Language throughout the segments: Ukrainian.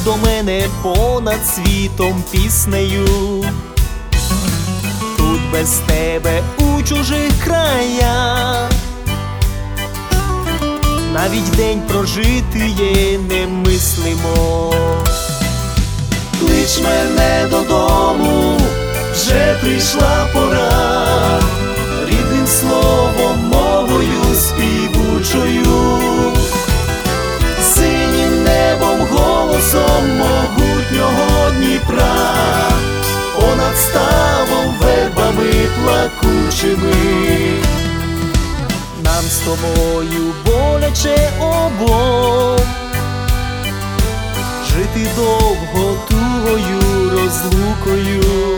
до мене понад світом піснею. Тут без тебе у чужих краях навіть день прожити є немислимо. Клич мене додому, вже прийшла пора, рідним словом, мовою співучою, синім небом, голосом могутнього Дніпра, понад ставом, вербами плакучими. Нам з тобою боляче обом жити довго тугою розлукою.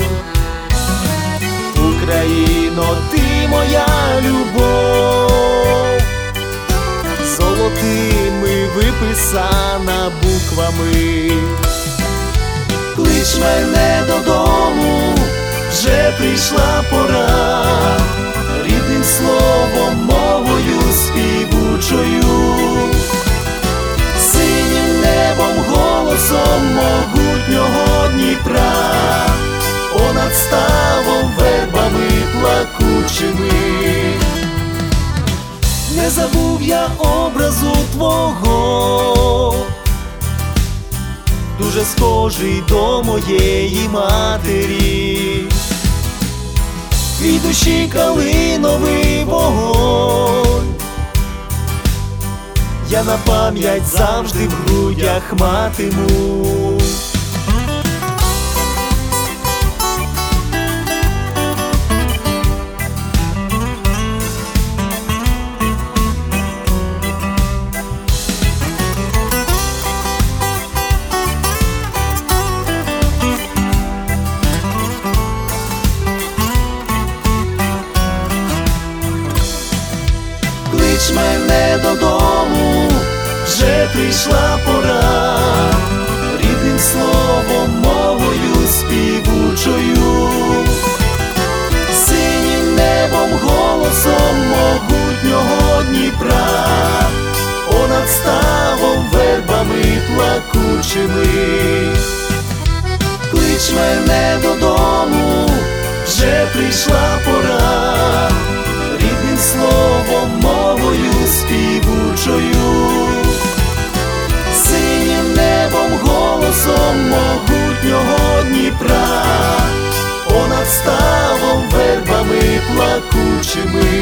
Україно, ти моя любов, золотими виписана буквами. Клич мене додому, вже прийшла пора, рідним словом, мовою співучою, синім небом, голосом могутнього Дніпра, понад ставом, вербами плакучими. Не забув я образу твого, дуже схожий до моєї матері. Твій душі калиновий вогонь я на пам'ять завжди в грудях матиму. Клич мене додому, вже прийшла пора, рідним словом, мовою співучою, синім небом, голосом могутнього Дніпра, понад ставом, вербами плакучими. Клич мене додому, вже прийшла пора, рідним словом, мовою співучою, синім небом, голосом могутнього Дніпра, понад ставом, вербами плакучими.